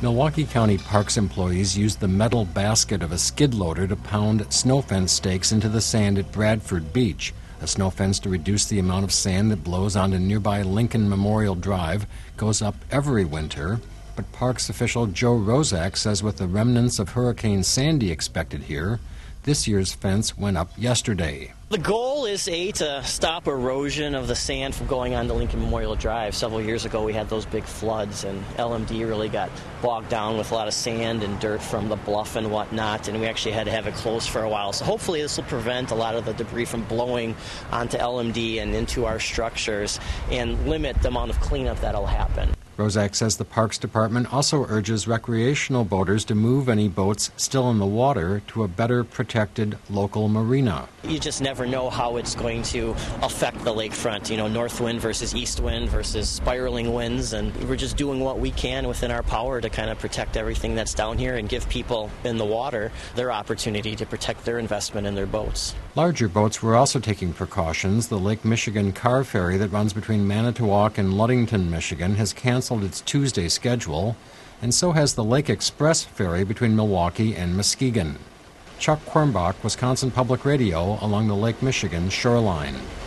Milwaukee County Parks employees used the metal basket of a skid loader to pound snow fence stakes into the sand at Bradford Beach. A snow fence to reduce the amount of sand that blows onto nearby Lincoln Memorial Drive goes up every winter. But Parks official Joe Rozak says with the remnants of Hurricane Sandy expected here, this year's fence went up yesterday. The goal is, to stop erosion of the sand from going onto Lincoln Memorial Drive. Several years ago, we had those big floods, and LMD really got bogged down with a lot of sand and dirt from the bluff and whatnot, and we actually had to have it closed for a while. So hopefully this will prevent a lot of the debris from blowing onto LMD and into our structures and limit the amount of cleanup that'll happen. Rozak says the Parks Department also urges recreational boaters to move any boats still in the water to a better protected local marina. You just never know how it's going to affect the lakefront, north wind versus east wind versus spiraling winds, and we're just doing what we can within our power to kind of protect everything that's down here and give people in the water their opportunity to protect their investment in their boats. Larger boats were also taking precautions. The Lake Michigan car ferry that runs between Manitowoc and Ludington, Michigan, has canceled its Tuesday schedule, and so has the Lake Express ferry between Milwaukee and Muskegon. Chuck Quirmbach, Wisconsin Public Radio, along the Lake Michigan shoreline.